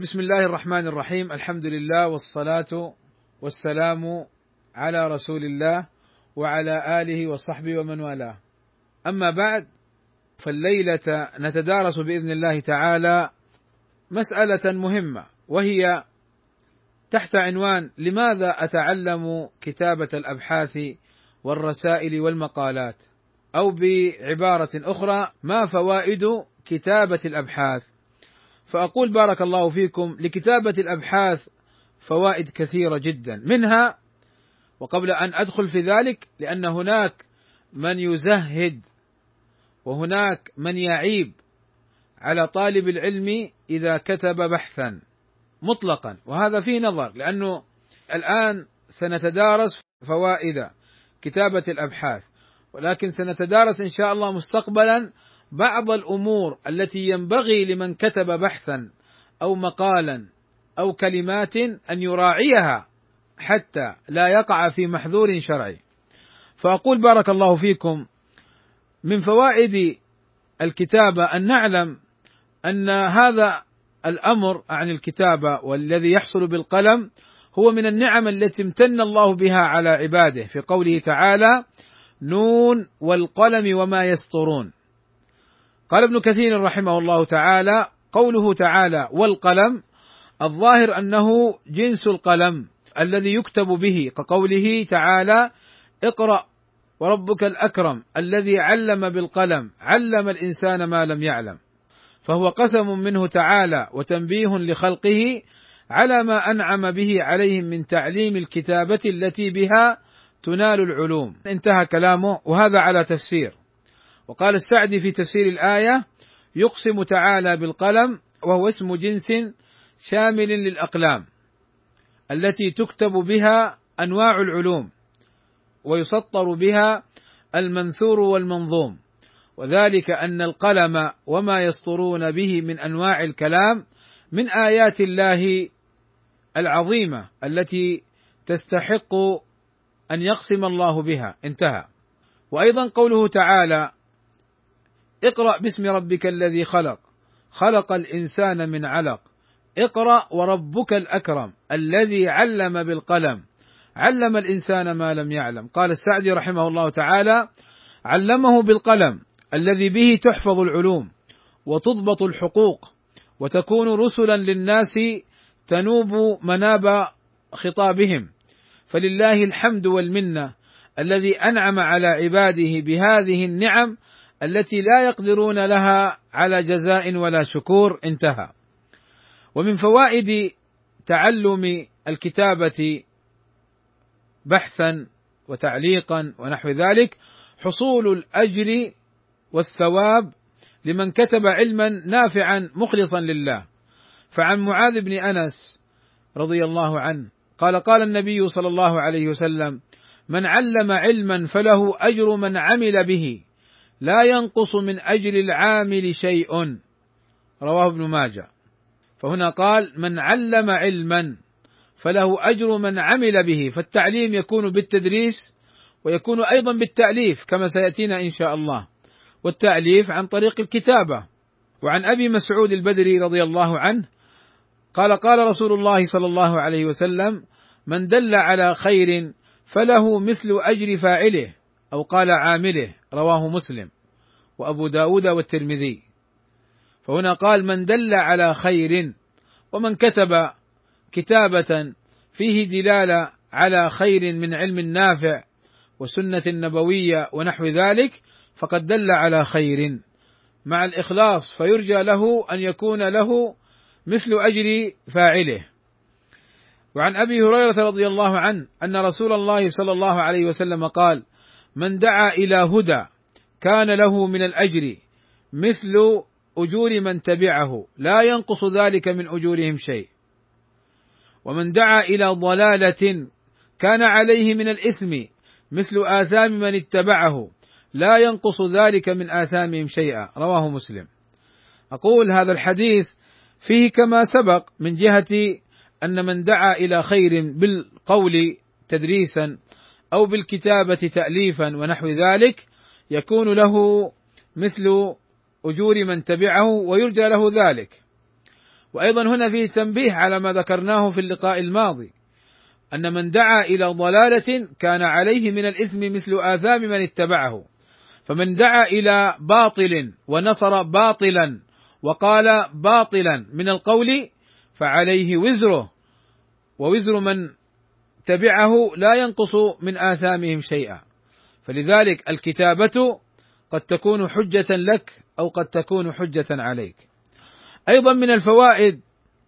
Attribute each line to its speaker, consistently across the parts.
Speaker 1: بسم الله الرحمن الرحيم. الحمد لله والصلاة والسلام على رسول الله وعلى آله وصحبه ومن والاه. أما بعد، فالليلة نتدارس بإذن الله تعالى مسألة مهمة، وهي تحت عنوان: لماذا أتعلم كتابة الأبحاث والرسائل والمقالات؟ أو بعبارة أخرى: ما فوائد كتابة الأبحاث؟ فأقول بارك الله فيكم: لكتابة الأبحاث فوائد كثيرة جدا، منها، وقبل أن أدخل في ذلك، لأن هناك من يزهد وهناك من يعيب على طالب العلم إذا كتب بحثا مطلقا، وهذا فيه نظر، لأنه الآن سنتدارس فوائد كتابة الأبحاث، ولكن سنتدارس إن شاء الله مستقبلا بعض الأمور التي ينبغي لمن كتب بحثا أو مقالا أو كلمات أن يراعيها حتى لا يقع في محذور شرعي. فأقول بارك الله فيكم: من فوائد الكتابة أن نعلم أن هذا الأمر عن الكتابة والذي يحصل بالقلم هو من النعم التي امتن الله بها على عباده، في قوله تعالى: نون والقلم وما يسطرون. قال ابن كثير رحمه الله تعالى: قوله تعالى والقلم، الظاهر أنه جنس القلم الذي يكتب به، كقوله تعالى: اقرأ وربك الأكرم الذي علم بالقلم علم الإنسان ما لم يعلم. فهو قسم منه تعالى وتنبيه لخلقه على ما أنعم به عليهم من تعليم الكتابة التي بها تنال العلوم. انتهى كلامه، وهذا على تفسير. وقال السعدي في تفسير الآية: يقسم تعالى بالقلم، وهو اسم جنس شامل للأقلام التي تكتب بها أنواع العلوم ويسطر بها المنثور والمنظوم، وذلك أن القلم وما يسطرون به من أنواع الكلام من آيات الله العظيمة التي تستحق أن يقسم الله بها. انتهى. وأيضا قوله تعالى: اقرأ باسم ربك الذي خلق خلق الإنسان من علق اقرأ وربك الأكرم الذي علم بالقلم علم الإنسان ما لم يعلم. قال السعدي رحمه الله تعالى: علمه بالقلم الذي به تحفظ العلوم وتضبط الحقوق وتكون رسلا للناس تنوب مناب خطابهم، فلله الحمد والمنة الذي أنعم على عباده بهذه النعم التي لا يقدرون لها على جزاء ولا شكور. انتهى. ومن فوائد تعلم الكتابة بحثا وتعليقا ونحو ذلك حصول الأجر والثواب لمن كتب علما نافعا مخلصا لله. فعن معاذ بن أنس رضي الله عنه قال: قال النبي صلى الله عليه وسلم: من علم علما فله أجر من عمل به لا ينقص من أجر العامل شيء. رواه ابن ماجه. فهنا قال: من علم علما فله أجر من عمل به، فالتعليم يكون بالتدريس ويكون أيضا بالتأليف كما سيأتينا إن شاء الله، والتأليف عن طريق الكتابة. وعن أبي مسعود البدري رضي الله عنه قال: قال رسول الله صلى الله عليه وسلم: من دل على خير فله مثل أجر فاعله، أو قال عامله. رواه مسلم وأبو داود والترمذي. فهنا قال: من دل على خير، ومن كتب كتابة فيه دلالة على خير من علم نافع وسنة نبوية ونحو ذلك فقد دل على خير مع الإخلاص، فيرجى له أن يكون له مثل أجر فاعله. وعن أبي هريرة رضي الله عنه أن رسول الله صلى الله عليه وسلم قال: من دعا إلى هدى كان له من الأجر مثل أجور من تبعه لا ينقص ذلك من أجورهم شيء، ومن دعا إلى ضلالة كان عليه من الإثم مثل آثام من اتبعه لا ينقص ذلك من آثامهم شيئا. رواه مسلم. أقول: هذا الحديث فيه كما سبق من جهة أن من دعا إلى خير بالقول تدريسا أو بالكتابة تأليفا ونحو ذلك يكون له مثل أجور من تبعه ويرجى له ذلك. وأيضا هنا فيه تنبيه على ما ذكرناه في اللقاء الماضي، أن من دعا إلى ضلالة كان عليه من الإثم مثل آثام من اتبعه، فمن دعا إلى باطل ونصر باطلا وقال باطلا من القول فعليه وزره، ووزر من تبعه لا ينقص من آثامهم شيئا. فلذلك الكتابة قد تكون حجة لك أو قد تكون حجة عليك. أيضا من الفوائد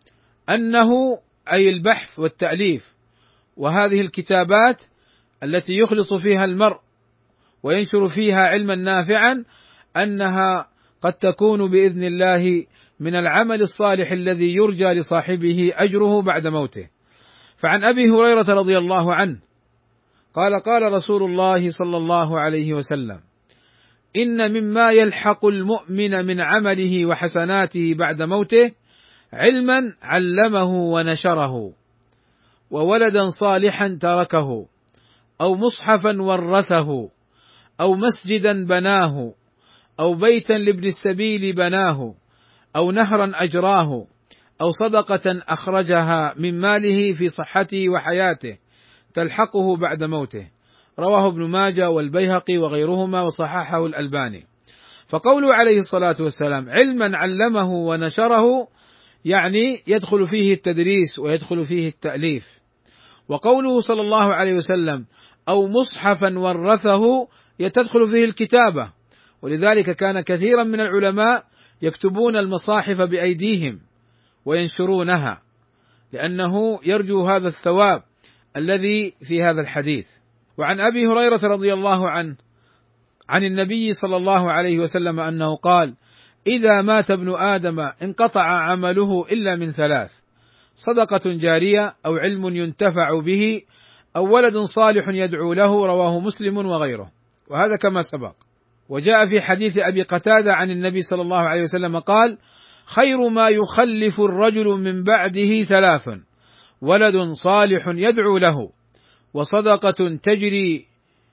Speaker 1: أنه أي البحث والتأليف، وهذه الكتابات التي يخلص فيها المرء وينشر فيها علما نافعا، أنها قد تكون بإذن الله من العمل الصالح الذي يرجى لصاحبه أجره بعد موته. فعن أبي هريرة رضي الله عنه قال: قال رسول الله صلى الله عليه وسلم: إن مما يلحق المؤمن من عمله وحسناته بعد موته علما علمه ونشره، وولدا صالحا تركه، أو مصحفا ورثه، أو مسجدا بناه، أو بيتا لابن السبيل بناه، أو نهرا أجراه، أو صدقة أخرجها من ماله في صحته وحياته تلحقه بعد موته. رواه ابن ماجه والبيهقي وغيرهما وصححه الألباني. فقوله عليه الصلاة والسلام علما علمه ونشره يعني يدخل فيه التدريس ويدخل فيه التأليف. وقوله صلى الله عليه وسلم أو مصحفا ورثه تدخل فيه الكتابة، ولذلك كان كثيرا من العلماء يكتبون المصاحف بأيديهم وينشرونها، لأنه يرجو هذا الثواب الذي في هذا الحديث. وعن أبي هريرة رضي الله عنه عن النبي صلى الله عليه وسلم أنه قال: إذا مات ابن آدم انقطع عمله إلا من ثلاث: صدقة جارية، أو علم ينتفع به، أو ولد صالح يدعو له. رواه مسلم وغيره. وهذا كما سبق. وجاء في حديث أبي قتادة عن النبي صلى الله عليه وسلم قال: خير ما يخلف الرجل من بعده ثلاث: ولد صالح يدعو له، وصدقة تجري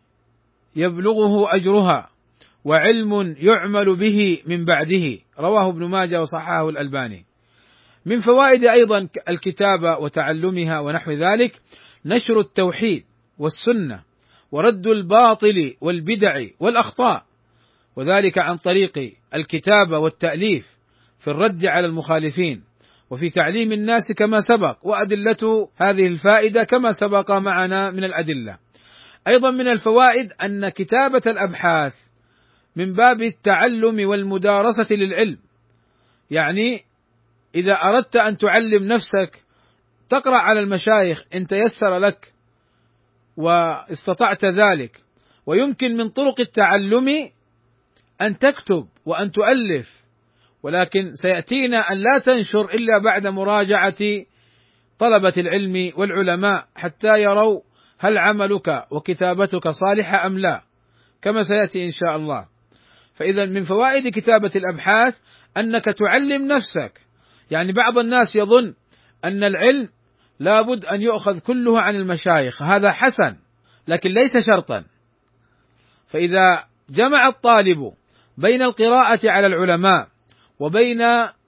Speaker 1: يبلغه أجرها، وعلم يعمل به من بعده. رواه ابن ماجه وصححه الألباني. من فوائد أيضا الكتابة وتعلمها ونحو ذلك نشر التوحيد والسنة، ورد الباطل والبدع والأخطاء، وذلك عن طريق الكتابة والتأليف في الرد على المخالفين، وفي تعليم الناس كما سبق، وأدلة هذه الفائدة كما سبق معنا من الأدلة. أيضا من الفوائد أن كتابة الأبحاث من باب التعلم والمدارسة للعلم، يعني إذا أردت أن تعلم نفسك تقرأ على المشايخ إن تيسر لك واستطعت ذلك. ويمكن من طرق التعلم أن تكتب وأن تؤلف، ولكن سيأتينا أن لا تنشر إلا بعد مراجعة طلبة العلم والعلماء حتى يروا هل عملك وكتابتك صالحة أم لا، كما سيأتي إن شاء الله. فإذا من فوائد كتابة الأبحاث أنك تعلم نفسك. يعني بعض الناس يظن أن العلم لابد أن يؤخذ كله عن المشايخ، هذا حسن لكن ليس شرطا. فإذا جمع الطالب بين القراءة على العلماء وبين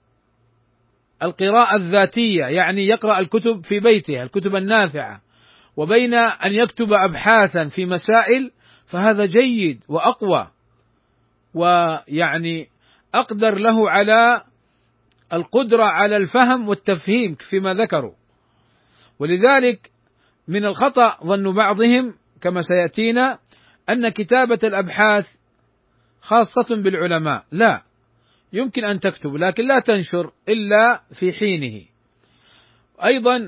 Speaker 1: القراءة الذاتية، يعني يقرأ الكتب في بيته الكتب النافعة، وبين أن يكتب أبحاثا في مسائل، فهذا جيد وأقوى، ويعني أقدر له على القدرة على الفهم والتفهيم فيما ذكروا. ولذلك من الخطأ ظن بعضهم كما سيأتينا أن كتابة الأبحاث خاصة بالعلماء، لا، يمكن أن تكتب لكن لا تنشر إلا في حينه. أيضا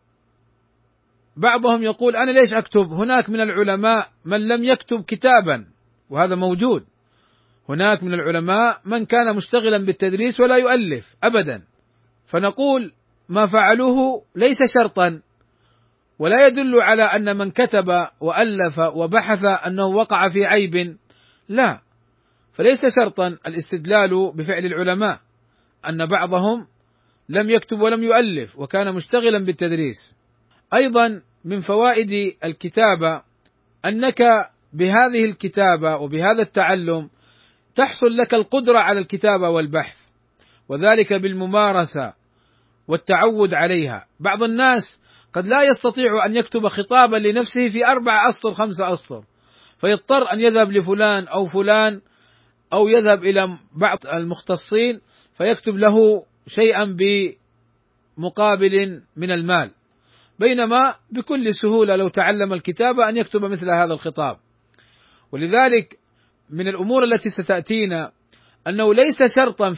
Speaker 1: بعضهم يقول: أنا ليش أكتب؟ هناك من العلماء من لم يكتب كتابا، وهذا موجود. هناك من العلماء من كان مشتغلا بالتدريس ولا يؤلف أبدا. فنقول ما فعلوه ليس شرطا، ولا يدل على أن من كتب وألف وبحث أنه وقع في عيب، لا، فليس شرطا الاستدلال بفعل العلماء، أن بعضهم لم يكتب ولم يؤلف وكان مشتغلا بالتدريس. أيضا من فوائد الكتابة أنك بهذه الكتابة وبهذا التعلم تحصل لك القدرة على الكتابة والبحث، وذلك بالممارسة والتعود عليها. بعض الناس قد لا يستطيع أن يكتب خطابا لنفسه في 4 أسطر 5 أسطر، فيضطر أن يذهب لفلان أو فلان أو يذهب إلى بعض المختصين فيكتب له شيئا بمقابل من المال، بينما بكل سهولة لو تعلم الكتابة أن يكتب مثل هذا الخطاب. ولذلك من الأمور التي ستأتينا أنه ليس شرطا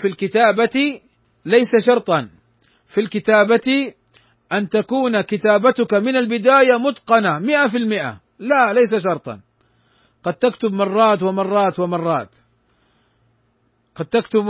Speaker 1: في الكتابة أن تكون كتابتك من البداية متقنة 100%، لا، ليس شرطا. قد تكتب مرات ومرات ومرات، قد تكتب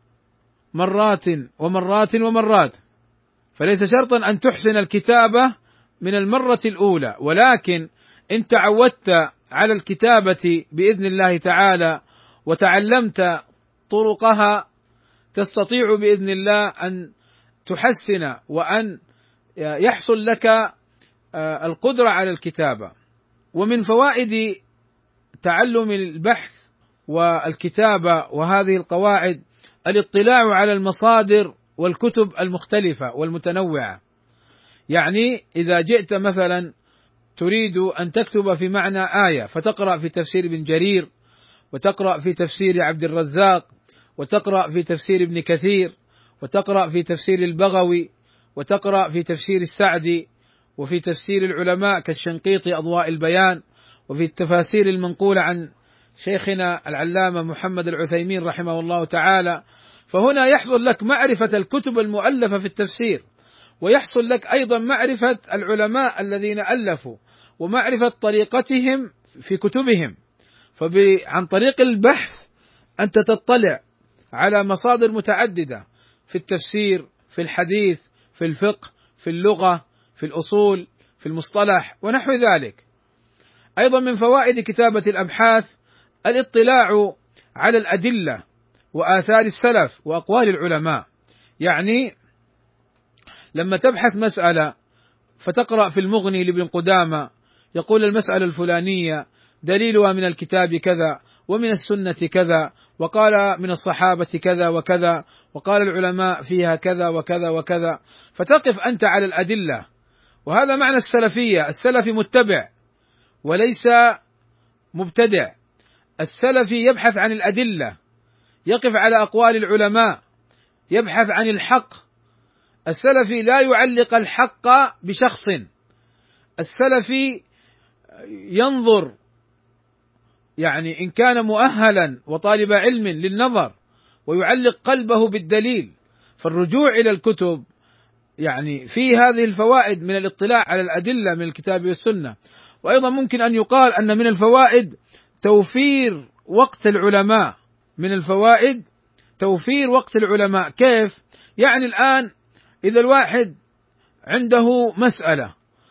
Speaker 1: مرات ومرات ومرات، فليس شرطا أن تحسن الكتابة من المرة الأولى، ولكن إن تعودت على الكتابة بإذن الله تعالى وتعلمت طرقها تستطيع بإذن الله أن تحسن وأن يحصل لك القدرة على الكتابة. ومن فوائد تعلم البحث والكتابة وهذه القواعد الاطلاع على المصادر والكتب المختلفة والمتنوعة. يعني إذا جئت مثلا تريد أن تكتب في معنى آية فتقرأ في تفسير ابن جرير، وتقرأ في تفسير عبد الرزاق، وتقرأ في تفسير ابن كثير، وتقرأ في تفسير البغوي، وتقرأ في تفسير السعدي، وفي تفسير العلماء كالشنقيطي أضواء البيان، وفي التفاسير المنقولة عن شيخنا العلامة محمد العثيمين رحمه الله تعالى، فهنا يحصل لك معرفة الكتب المؤلفة في التفسير، ويحصل لك أيضا معرفة العلماء الذين ألفوا ومعرفة طريقتهم في كتبهم. فعن طريق البحث أنت تطلع على مصادر متعددة في التفسير، في الحديث، في الفقه، في اللغة، في الأصول، في المصطلح ونحو ذلك. أيضا من فوائد كتابة الأبحاث الاطلاع على الأدلة وآثار السلف وأقوال العلماء. يعني لما تبحث مسألة فتقرأ في المغني لابن قدامة يقول المسألة الفلانية دليلها من الكتاب كذا ومن السنة كذا، وقال من الصحابة كذا وكذا، وقال العلماء فيها كذا وكذا وكذا، فتقف أنت على الأدلة. وهذا معنى السلفية، السلفي متبع وليس مبتدع. السلفي يبحث عن الأدلة، يقف على أقوال العلماء، يبحث عن الحق. السلفي لا يعلق الحق بشخص، السلفي ينظر، يعني إن كان مؤهلا وطالب علم للنظر ويعلق قلبه بالدليل. فالرجوع إلى الكتب يعني في هذه الفوائد من الاطلاع على الأدلة من الكتاب والسنة. وأيضا ممكن أن يقال أن من الفوائد توفير وقت العلماء، من الفوائد توفير وقت العلماء. كيف؟ يعني الآن إذا الواحد عنده مسألة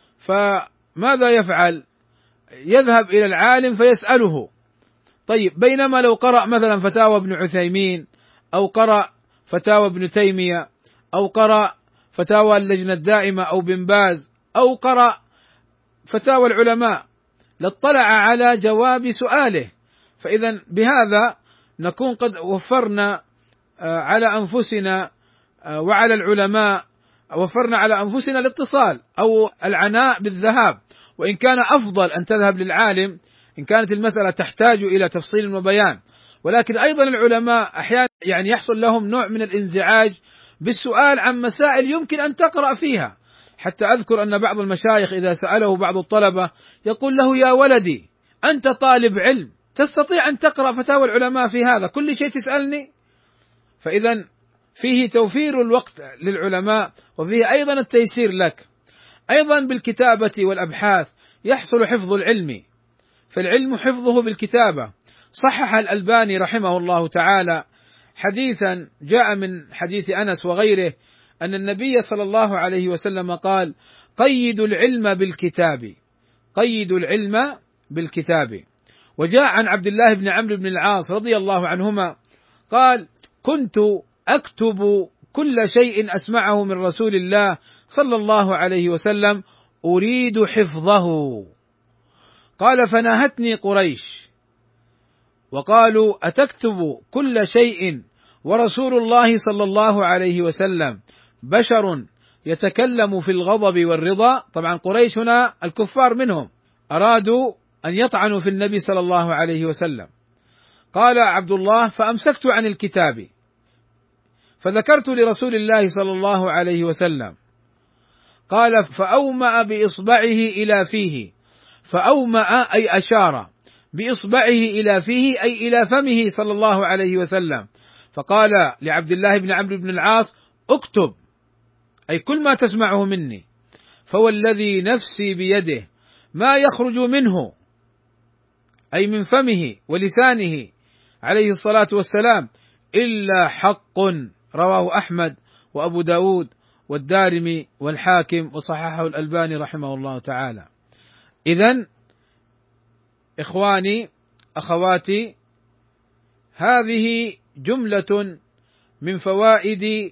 Speaker 1: فماذا يفعل؟ يذهب إلى العالم فيسأله. طيب، بينما لو قرأ مثلا فتاوى ابن عثيمين أو قرأ فتاوى ابن تيمية أو قرأ فتاوى اللجنة الدائمة أو بن باز أو قرأ فتاوى العلماء لاطلع على جواب سؤاله. فإذا بهذا نكون قد وفرنا على أنفسنا وعلى العلماء، وفرنا على أنفسنا الاتصال أو العناء بالذهاب. وإن كان أفضل أن تذهب للعالم إن كانت المسألة تحتاج إلى تفصيل وبيان، ولكن أيضا العلماء أحيانا يعني يحصل لهم نوع من الانزعاج بالسؤال عن مسائل يمكن أن تقرأ فيها. حتى أذكر أن بعض المشايخ إذا سأله بعض الطلبة يقول له: يا ولدي أنت طالب علم تستطيع أن تقرأ فتاوى العلماء في هذا، كل شيء تسألني؟ فإذا فيه توفير الوقت للعلماء وفيه أيضا التيسير لك. أيضا بالكتابة والأبحاث يحصل حفظ العلم، فالعلم حفظه بالكتابة. صحح الألباني رحمه الله تعالى حديثا جاء من حديث أنس وغيره أن النبي صلى الله عليه وسلم قال: قيدوا العلم بالكتاب، قيدوا العلم بالكتاب. وجاء عن عبد الله بن عمرو بن العاص رضي الله عنهما قال: كنت أكتب كل شيء أسمعه من رسول الله صلى الله عليه وسلم أريد حفظه. قال: فناهتني قريش وقالوا: أتكتب كل شيء ورسول الله صلى الله عليه وسلم بشر يتكلم في الغضب والرضا. طبعا قريش هنا الكفار منهم أرادوا أن يطعنوا في النبي صلى الله عليه وسلم. قال عبد الله: فأمسكت عن الكتاب فذكرت لرسول الله صلى الله عليه وسلم. قال: فأومأ بإصبعه إلى فيه. فأومأ أي أشار بإصبعه إلى فيه أي إلى فمه صلى الله عليه وسلم، فقال لعبد الله بن عمرو بن العاص: اكتب، أي كل ما تسمعه مني، فوالذي نفسي بيده ما يخرج منه، أي من فمه ولسانه عليه الصلاة والسلام، إلا حق. رواه أحمد وأبو داود والدارمي والحاكم وصححه الألباني رحمه الله تعالى. إذن إخواني أخواتي، هذه جملة من فوائد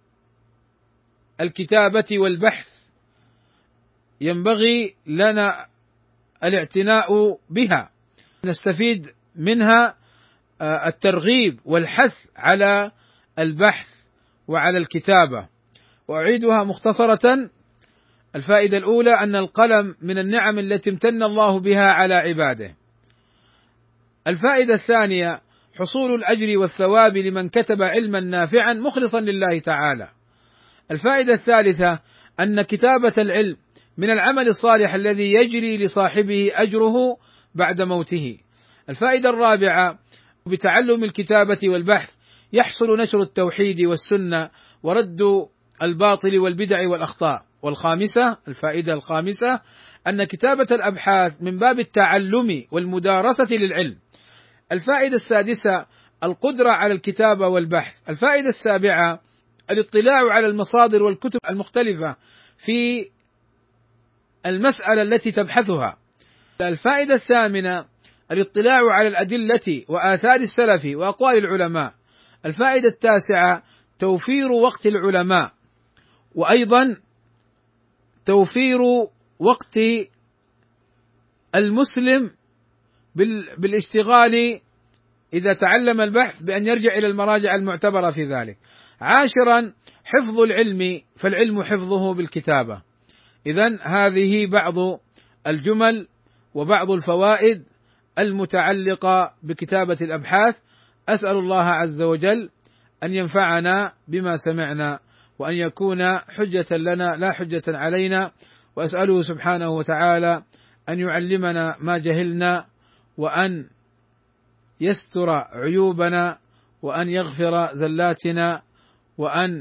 Speaker 1: الكتابة والبحث ينبغي لنا الاعتناء بها، نستفيد منها الترغيب والحث على البحث وعلى الكتابة. وأعيدها مختصرة: الفائدة الأولى أن القلم من النعم التي امتن الله بها على عباده. الفائدة الثانية حصول الأجر والثواب لمن كتب علما نافعا مخلصا لله تعالى. الفائدة الثالثة أن كتابة العلم من العمل الصالح الذي يجري لصاحبه أجره بعد موته. الفائدة الرابعة: بتعلم الكتابة والبحث يحصل نشر التوحيد والسنة ورد الباطل والبدع والأخطاء. والخامسة، الفائدة الخامسة، أن كتابة الأبحاث من باب التعلم والمدارسة للعلم. الفائدة السادسة: القدرة على الكتابة والبحث. الفائدة السابعة: الاطلاع على المصادر والكتب المختلفة في المسألة التي تبحثها. الفائدة الثامنة: الاطلاع على الأدلة وآثار السلف وأقوال العلماء. الفائدة التاسعة: توفير وقت العلماء، وأيضا توفير وقت المسلم بالاشتغال إذا تعلم البحث بأن يرجع إلى المراجع المعتبرة في ذلك. عاشرا: حفظ العلم، فالعلم حفظه بالكتابة. إذن هذه بعض الجمل وبعض الفوائد المتعلقة بكتابة الأبحاث. أسأل الله عز وجل أن ينفعنا بما سمعنا، وأن يكون حجة لنا لا حجة علينا، وأسأله سبحانه وتعالى أن يعلمنا ما جهلنا، وأن يستر عيوبنا، وأن يغفر زلاتنا، وأن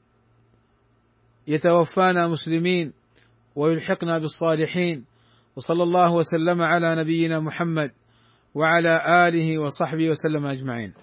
Speaker 1: يتوفانا مسلمين ويلحقنا بالصالحين. وصلى الله وسلم على نبينا محمد وعلى آله وصحبه وسلم أجمعين.